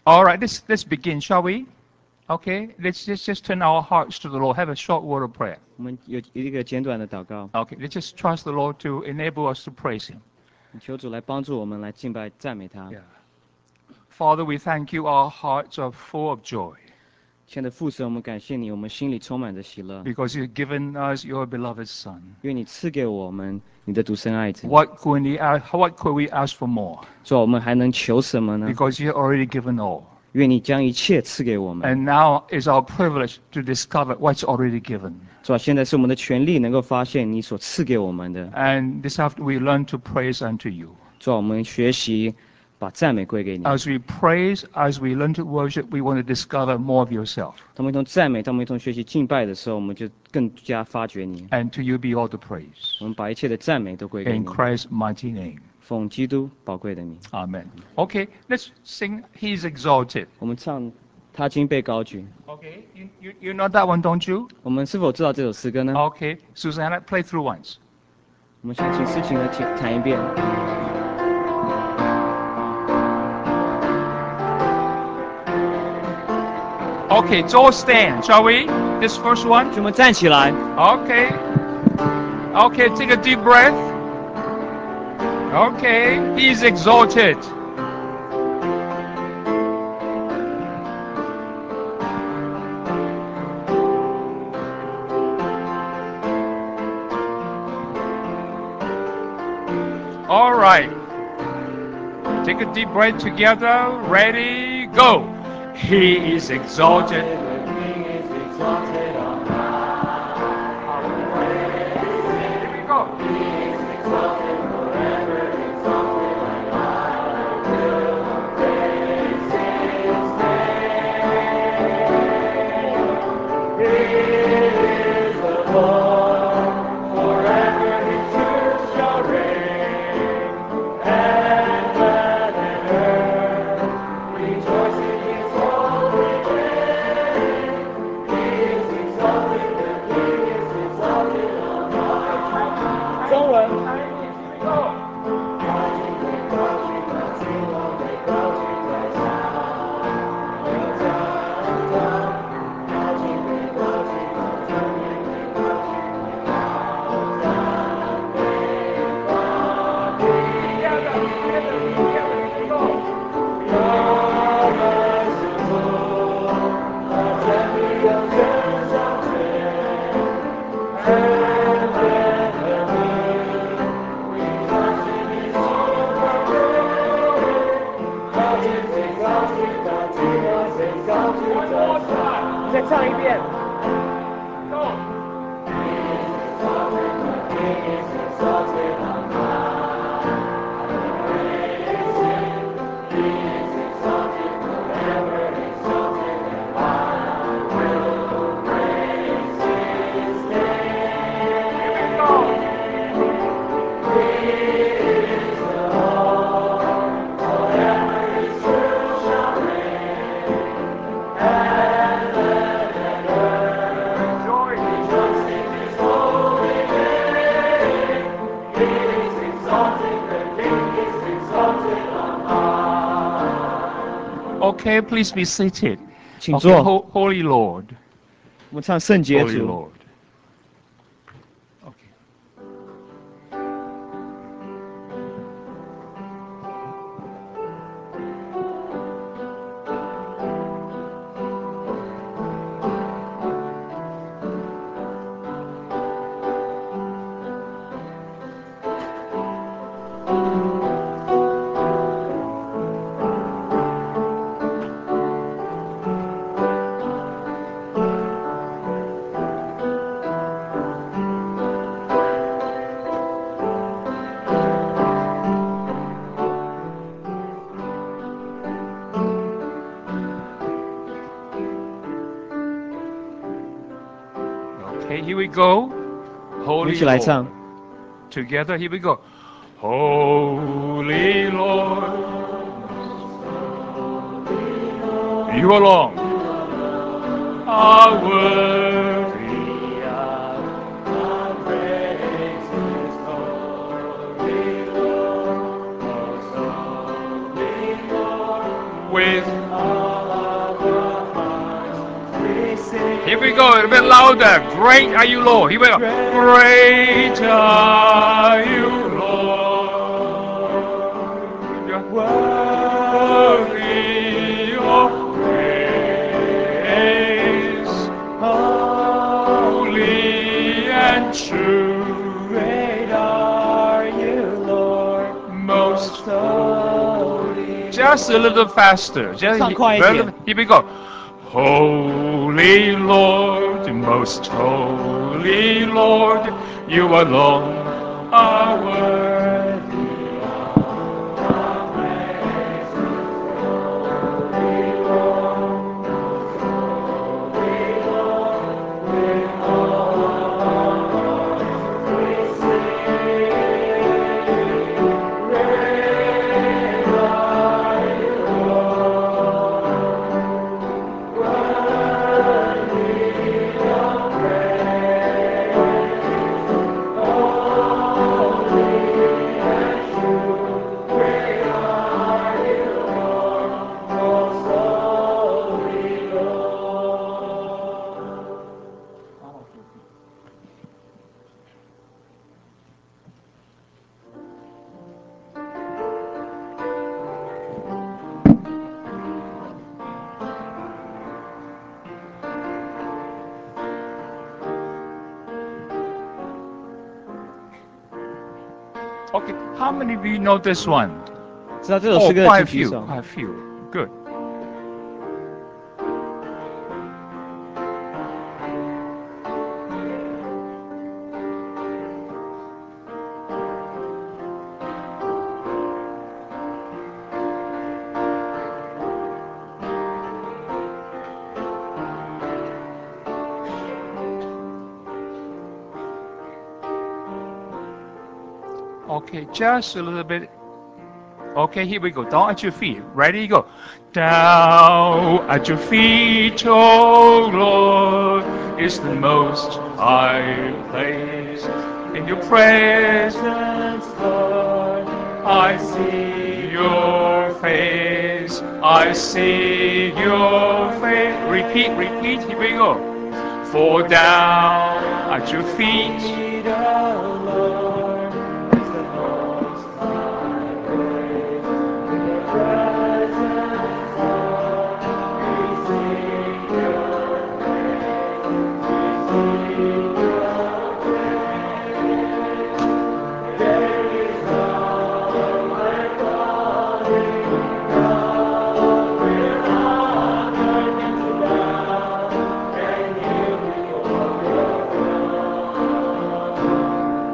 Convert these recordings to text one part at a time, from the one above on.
All right, let's begin, shall we? Okay, let's just turn our hearts to the Lord. Have a short word of prayer. 我们有一个简短的祷告， Okay, let's just trust the Lord to enable us to praise Him. 求主来帮助我们来敬拜赞美他。 Yeah. Father, we thank you. Our hearts are full of joy 亲爱的父神，我们感谢你，我们心里充满着喜乐， because you've given us your beloved Son. 因为你赐给我们你的独生爱子。 What could we ask for more? 主啊，我们还能求什么呢？ Because you have already given all. 因为你将一切赐给我们。 And now is our privilege to discover what's already given. 主啊，现在是我们的权利能够发现你所赐给我们的。 And this afternoon we learn to praise unto you. 主啊，我们学习把赞美归给你。 As we praise, as we learn to worship, we want to discover more of yourself. 当我们一同赞美，当我们一同学习敬拜的时候，我们就更加发掘你。 And to you be all the praise. 我们把一切的赞美都归给 In 你， Christ's mighty name. 奉基督宝贵的名。 Amen. Okay, let's sing He's Exalted. 我们唱他经被高举。 Okay, you know that one, don't you? 我们是否知道这首诗歌呢？ Okay, Susanna, play through once. 我们想请诗琴来弹一遍。 Okay, let's all stand, shall we? This first one. 我们站起来， Okay. Okay, take a deep breath. Okay, He's exalted. All right. Take a deep breath together. Ready, go. He is exalted. Here we go. Okay, please be seated. 请 Okay, 坐。 Holy Lord. 我们唱圣洁 Holy 主。 Lord. Okay. Okay, here we go. 我们 Holy 一起来唱 Lord.。Together, here we go. Holy Lord. You alone are worthy of our praises, Holy Lord, most holy Lord. with all of our hearts we sing. Here we go, a bit louder. Great are you, Lord. Here we go. Great are you, Lord. Worthy of praise. Holy and true. Great are you, Lord, Most holy. Just a little faster. Just 唱快一点。 Here we go. Holy Lord, most holy Lord, you alone are worthy. Okay, how many of you know this one? 知道这首诗歌的 quite a 请举 few, 手。 quite a few. Good. Okay, just a little bit. Okay, here we go. Down at your feet. Ready? Go. Down at your feet, oh Lord, is the most high place. In your presence, Lord, I see your face. I see your face. Repeat, repeat. Here we go. For down at your feet, Oh Lord, is the most high place. In your presence, Lord, we sing your praise. We sing your praise. There is none like calling, none we're honored to bow and kneel before your throne.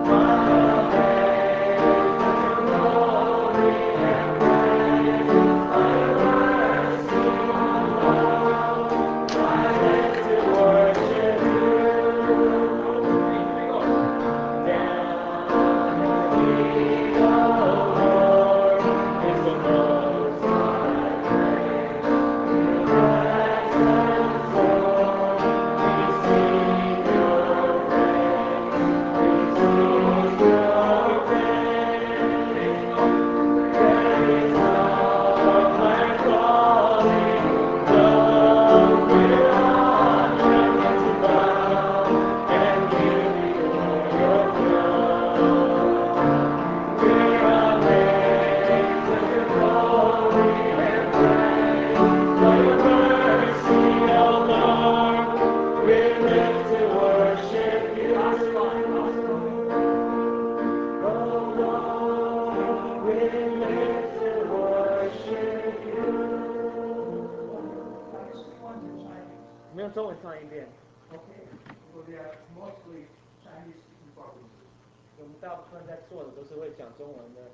Okay, so they are mostly Chinese-speaking provinces. 我们大部分在做的都是会讲中文的。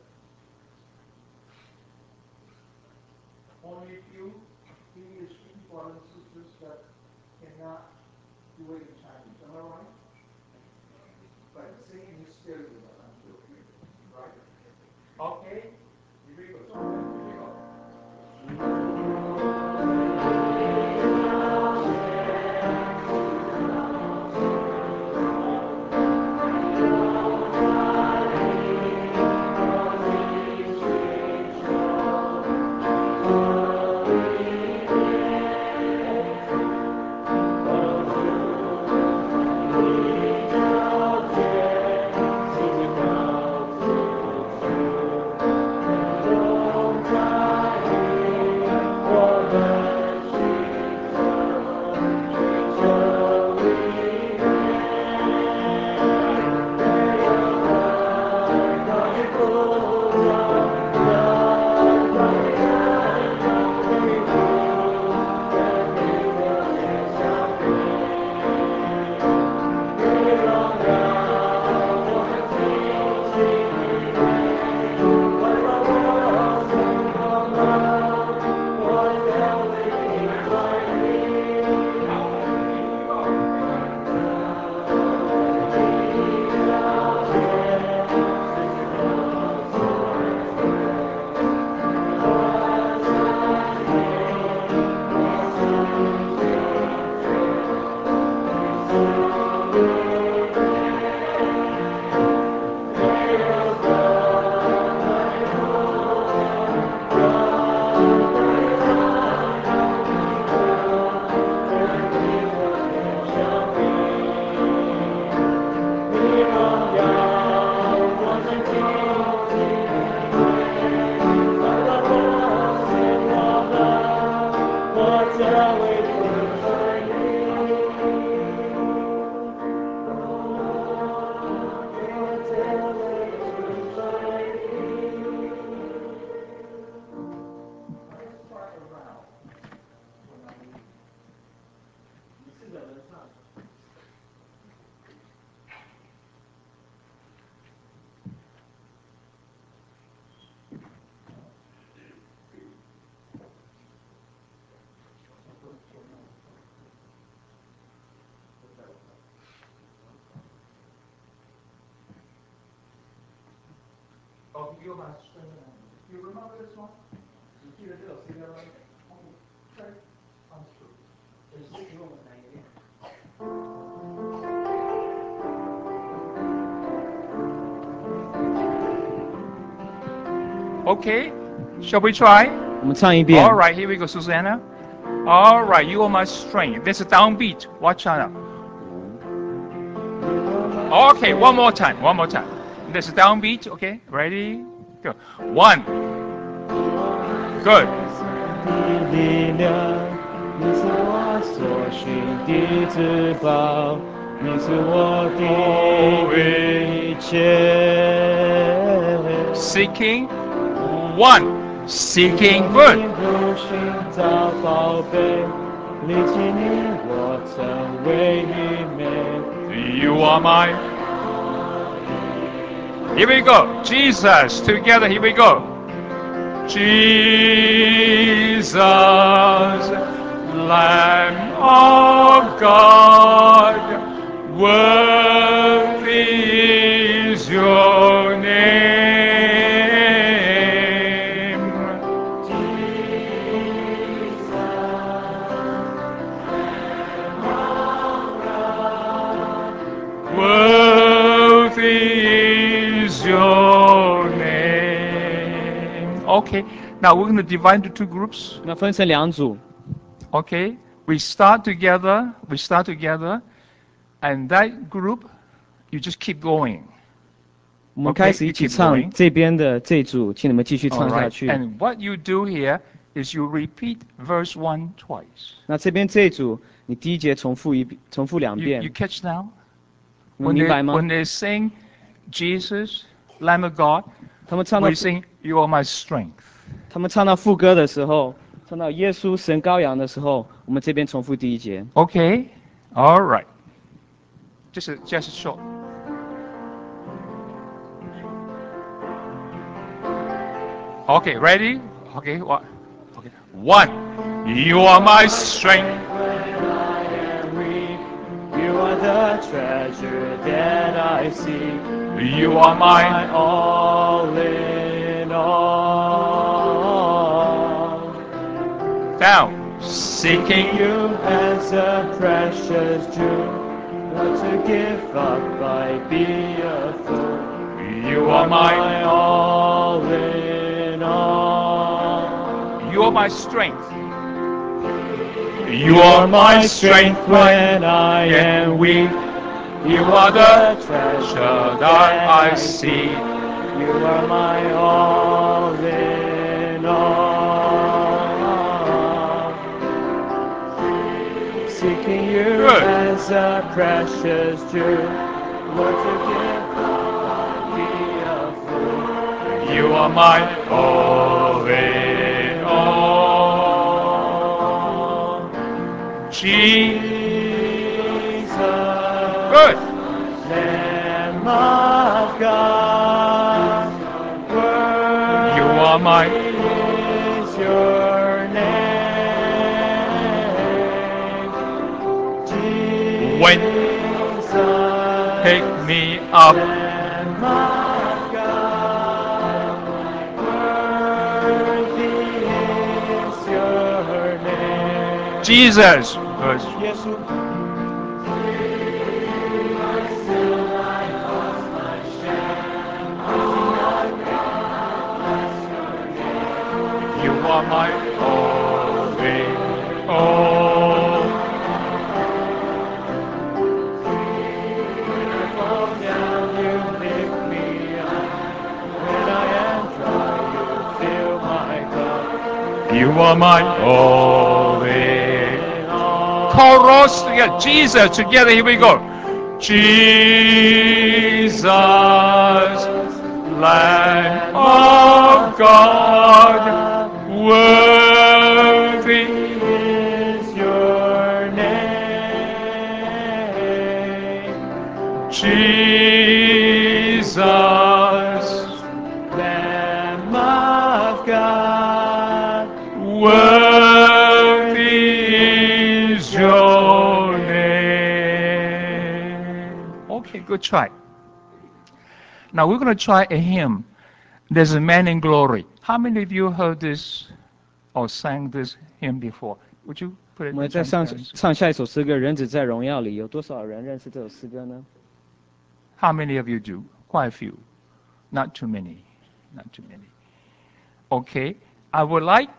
Only few English-speaking provinces that cannot do it in Chinese. Am I right? But singing is still with us until here, right? Okay, here we go. Here we go. 将为你转移。 Oh, you must you remember this one? 你记得这首诗歌吗？对，唱出。这是给我们来一遍。Okay, shall we try? 我们唱一遍。 All right, here we go, Susanna. All right, you are my strength. This is downbeat. Watch out. Okay, one more time, one more time. This is downbeat. Okay, ready? Go. One. Good. 的力量，你是我所需的至宝，你是我的一切。 Seeking. One. Seeking. Good. 不寻找宝贝，离弃你，我成为愚昧。 You are mine. Here we go. Jesus. Together, here we go. Jesus, Lamb of God, worthy is your name. Worthy is your name. Okay, now we're going to divide into two groups. 那分成两组， Okay, we start together, and that group, you just keep going. 我们开始一起唱这边的这组，请你们继续 All 唱下 right, 去。 and what you do here is you repeat verse 1 twice. 那这边这一组，你第一节重复两 You 遍， catch now? 你们明白吗？ When they sing Jesus, Lamb of God, 他们唱到 we sing You are my strength. 他们唱到副歌的时候，唱到耶稣神羔羊的时候，我们这边重复第一节。 Okay, all right. Just short. Okay, ready? Okay, what? Okay, one. You are my strength. When I am weak, you are the treasure that I seek. You are My mine. all in all. Down. Seeking you. You as a precious jewel. Not to give up, I'd be a fool. You are My mine. all in all. You are my strength. You are my strength when I am weak. You are the treasure treasure that I see. You are my all in all. Seeking you Good. as a precious jewel. Lord, to give up, be a fool. You are my all in all. Jesus. Good. Lamb of God, You are mine. is your name. When Jesus, pick me up. Lamb of God, worthy is your name. Jesus. Good. 耶稣。 You are my all in all. Fall down, you pick me up. When I am dry, you fill my cup. You are my all in chorus together. Jesus together. Here we go. Jesus, Lamb of God, worthy is your name. Jesus, Lamb of God, worthy is your name. Okay, good try. Now we're going to try a hymn. There's a man in glory. How many of you heard this or sang this hymn before? Would you put it 我 in 们再唱 transparency? 唱下一首诗歌《人子在荣耀里》，有多少人认识这首诗歌呢？ How many of you do? Quite a few. Not too many. Not too many. Okay. I would like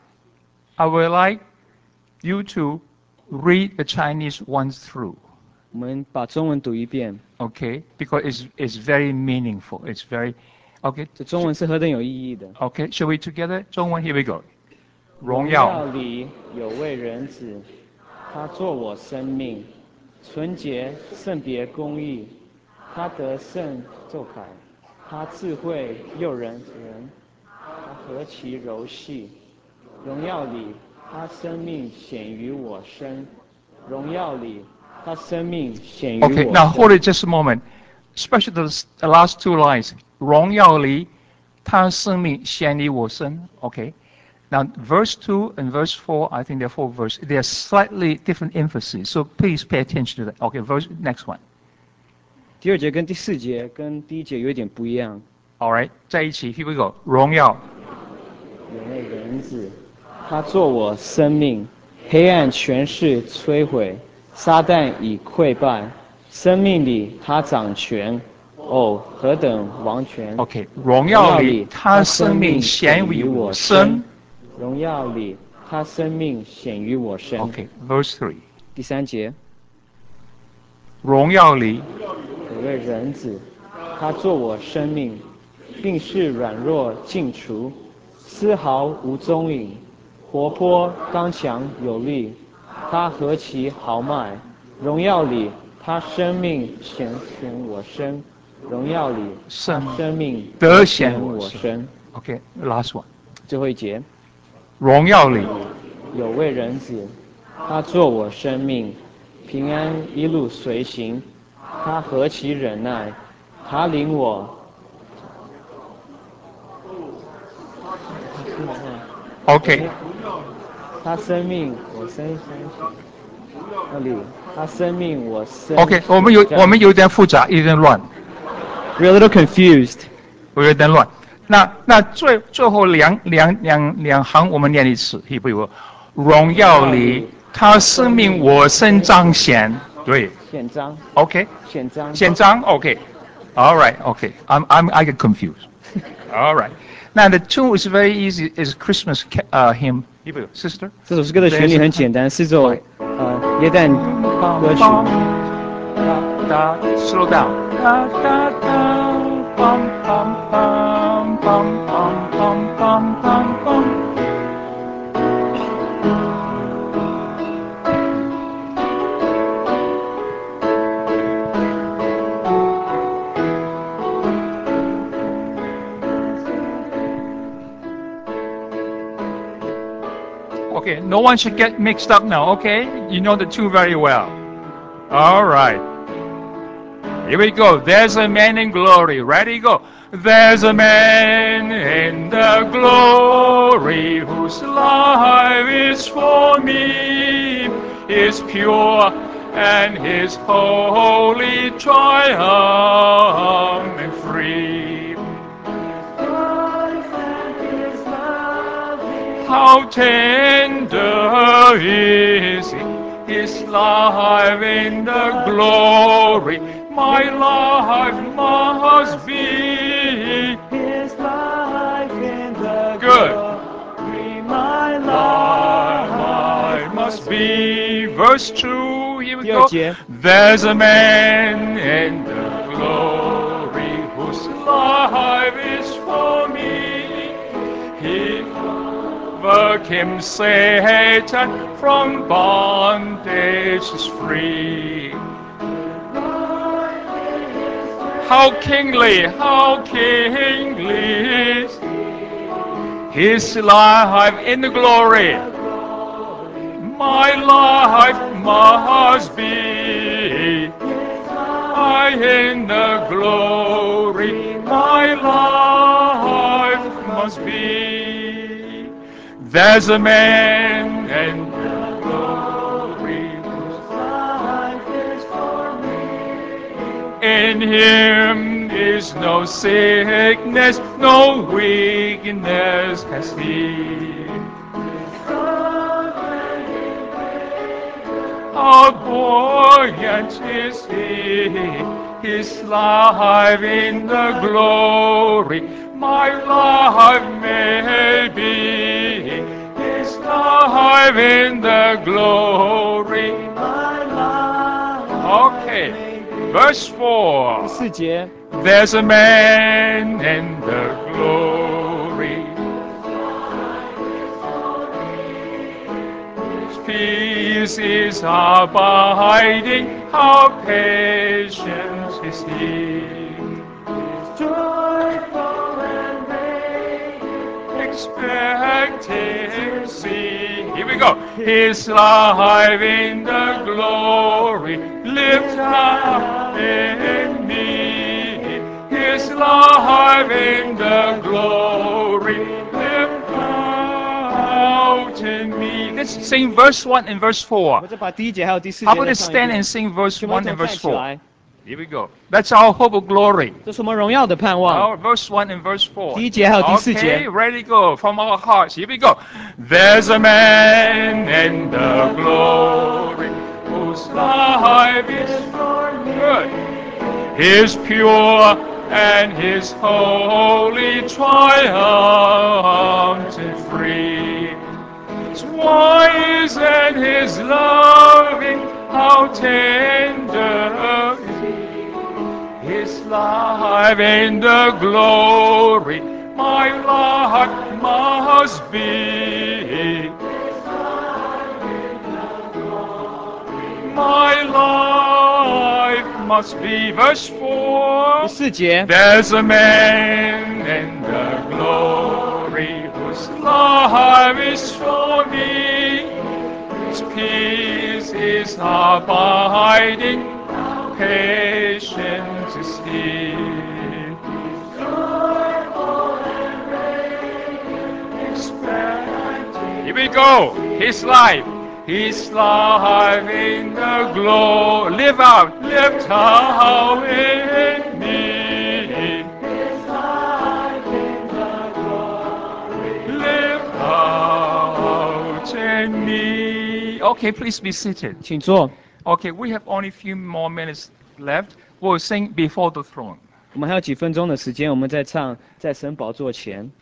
you to read the Chinese ones through. 我们把中文读一遍， Okay? Because it's very meaningful. It's very okay. 这中文是何等有意义的。 Okay, shall we together? 中文 here we go. 荣荣耀耀里有位人子，他做我生命，纯洁圣别公义，他得胜奏凯，他智慧诱人，他何其柔细。荣耀里他生命显于我身，荣耀里他生命显于我身。 Okay, now hold it just a moment. Especially the last two lines. 荣耀里他生命显于我身. Okay. Now, verse 2 and verse 4, I think they're 4 verses. They're slightly different emphasis, so please pay attention to that. Okay, verse next one. 第二节跟第四节跟第一节有一点不一样。 All right, 在一起 here we go. 荣耀有位人子，他做我生命，黑暗权势摧毁，撒旦已溃败，生命里他掌权。哦，何等王权！ Okay, 荣耀里他生命显于我身。 荣耀里他生命显于我身。 Okay, verse 3. 第三节， 荣耀里有位人子，他做我生命，并是软弱尽除，丝毫无踪影，活泼刚强有力，他何其豪迈！荣耀里他生命显我身，荣耀里他生命得显我我身。 Okay, last one. 最后一节， 荣耀里有位人子，他做我生命，平安一路随行，他何其忍耐，他领我。 Okay, 他生命我身那里，他生命我身。 okay, 我们有点复杂，有点乱， We're a little confused. 有点乱。那最后两行我们念一次，譬如荣耀里他生命我身彰显，对显彰。 ，OK， 显彰。 显彰 ，OK，all right，OK，I get confused. All right. Now the tune is very easy. Is Christmas hymn. Sister. 这首诗歌的旋律很简单，是首耶诞歌曲。 Slow down. Da, da, da, bum, bum, bum, bum, bum, bum, bum, bum. Okay, no one should get mixed up now, okay? You know the two very well. All right. Here we go. There's a man in glory. Ready, go. There's a man in the glory whose life is for me, is pure and his holy triumph free. How tender is his life in the glory. My life must be His life in the good. glory, my Life must be. Verse 2, here we 第二 go. 节， There's a man in the glory whose life is for me. He overcame Satan, from bondage is free. How kingly is his life in the glory. My life must be I in the glory. My life must be. There's a man in the glory whose life is for me. In him is no sickness, no weakness has he. How buoyant is he, his life in the glory, my life may be, his life in the glory, my life. Okay, verse 4. 4节， There's a man in the glory. Peace is abiding, how patient is he. Joyful and radiant, expecting see. Here we go. His life in the glory, lift up in me. His life in the glory, lift out in me. Let's sing verse 1 and verse 4. 我再把第1节还有第4 How 节 about 再 we 唱一 stand 遍 and。sing verse 全部一 1 and 同站 verse 起 4? 来， Here we go. That's our hope of glory. 这是我们荣耀的盼望。 Our verse 1 and verse 4. 第1节还有第4 Okay, 节， ready, go. From our hearts. Here we go. There's a man in the glory whose life is for me. Good. His pure and his holy, triumphant and free. His wise and his loving, how tender is his life in the glory, my life must be. My life must be. Verse 4. 第4节， There's a man in the glory whose life is for me. His peace is abiding, patient is he. Here we go. His life in the glory. Live out in me. Live out in me. Okay, please be seated. 请坐。 Okay, we have only a few more minutes left. We'll sing Before the Throne. 我们还有几分钟的时间，我们再唱在神宝座前。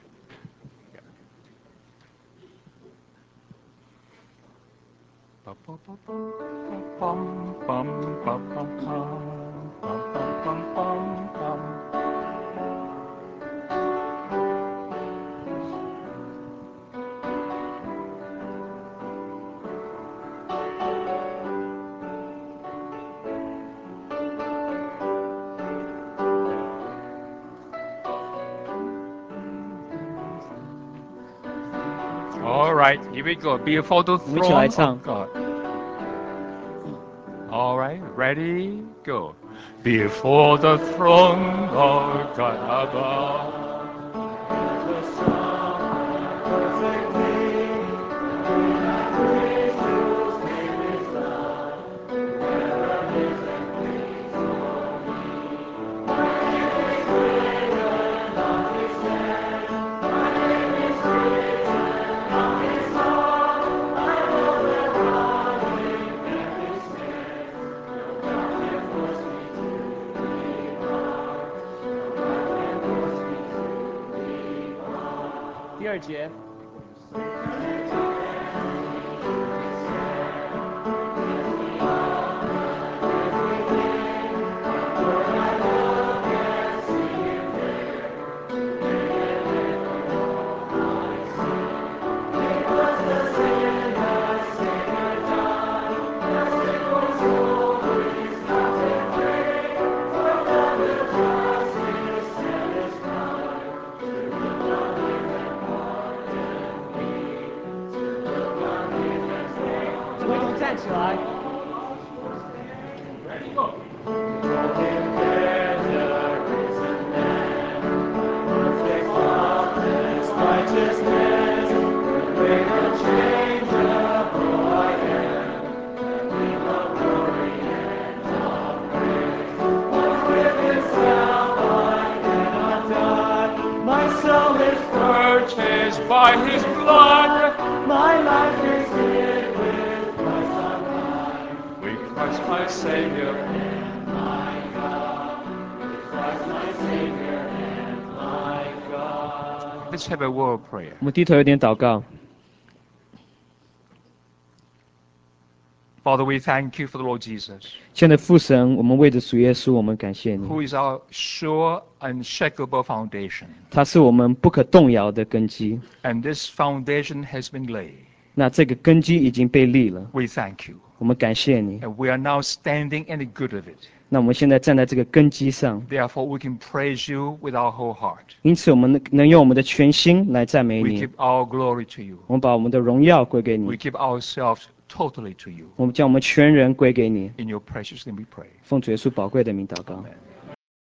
All right, here we go. Before the 我们一起来 throne 唱 of God. All right, ready, go. Before the throne of God above. 第2节， All 我们一同站起来。 Righteousness, great unchangeable I am, and we love glory and of praise. But with itself I cannot die. My soul is Purchased by his blood. my life is hid with Christ on high. With Christ my Savior. My God, with Christ my Savior and my God. Let's have a word of prayer. 我们低头有点祷告。 Father, we thank you for the Lord Jesus, 亲爱的父神，我们为着主耶稣，我们感谢你， who is our sure, unshakable foundation. 他是我们不可动摇的根基。 And this foundation has been laid. 那这个根基已经被立了， We thank you. 我们感谢你。 And we are now standing in the good of it. 那我们现在站在这个根基上， Therefore, we can praise you with our whole heart. 因此我们能用我们的全心来赞美 We 你。 give our glory to you. 我们把我们的荣耀归给 We 你， give ourselves totally to you. 我们将我们全人归给你。 In your precious name we pray. 奉主耶稣宝贵的名祷告。 Amen.